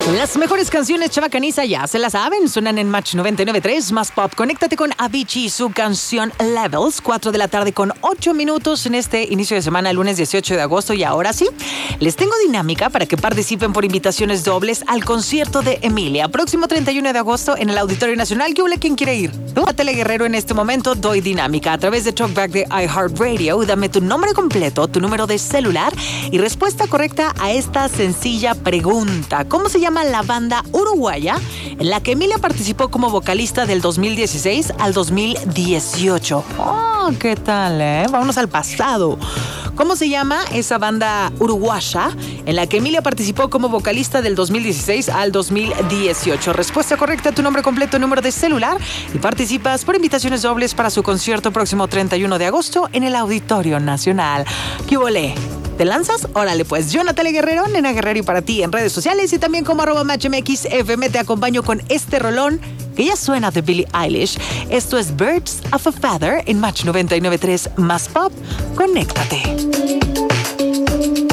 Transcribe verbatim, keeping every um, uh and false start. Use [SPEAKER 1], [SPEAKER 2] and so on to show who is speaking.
[SPEAKER 1] Las mejores canciones chabacaniza ya se las saben, suenan en Match noventa y nueve punto tres, más pop. Conéctate con Avicii y su canción Levels, cuatro de la tarde con ocho minutos en este inicio de semana, lunes dieciocho de agosto. Y ahora sí, les tengo dinámica para que participen por invitaciones dobles al concierto de Emilia, próximo treinta y uno de agosto en el Auditorio Nacional. ¿Qué huele? ¿Quién quiere ir? Tú, a Tele Guerrero, en este momento doy dinámica a través de Talkback de iHeartRadio. Dame tu nombre completo, tu número de celular y respuesta correcta a esta sencilla pregunta. ¿Cómo se llama la banda uruguaya en la que Emilia participó como vocalista del dos mil dieciséis al dos mil dieciocho? Oh, ¿qué tal, eh? Vámonos al pasado. ¿Cómo se llama esa banda uruguaya en la que Emilia participó como vocalista del dos mil dieciséis al dos mil dieciocho? Respuesta correcta, tu nombre completo, número de celular y participas por invitaciones dobles para su concierto próximo treinta y uno de agosto en el Auditorio Nacional. ¿Qué volé? ¿Te lanzas? Órale pues, yo Natalia Guerrero, Nena Guerrero, y para ti en redes sociales y también como arroba matchmxfm te acompaño con este rolón que ya suena de Billie Eilish. Esto es Birds of a Feather en Match noventa y nueve punto tres más pop. Conéctate.